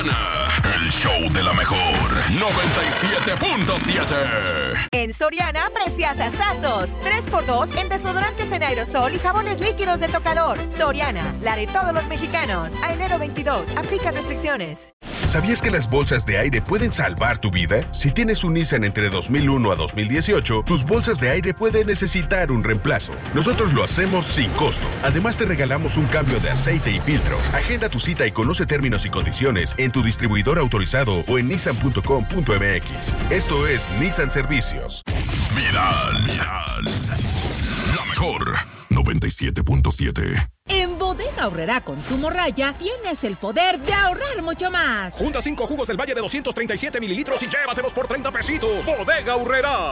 Soriana, el show de la mejor 97.7. En Soriana, precias asazos. 3x2 en desodorantes en aerosol y jabones líquidos de tocador. Soriana, la de todos los mexicanos. A enero 22, aplica restricciones. ¿Sabías que las bolsas de aire pueden salvar tu vida? Si tienes un Nissan entre 2001 a 2018, tus bolsas de aire pueden necesitar un reemplazo. Nosotros lo hacemos sin costo. Además, te regalamos un cambio de aceite y filtro. Agenda tu cita y conoce términos y condiciones en tu distribuidor autorizado o en nissan.com.mx. Esto es Nissan Servicios. Viral. La mejor 97.7. En Bodega Aurrerá Consumo Raya tienes el poder de ahorrar mucho más. Junta 5 jugos del Valle de 237 mililitros y llévatelos por 30 pesitos. Bodega Aurrerá.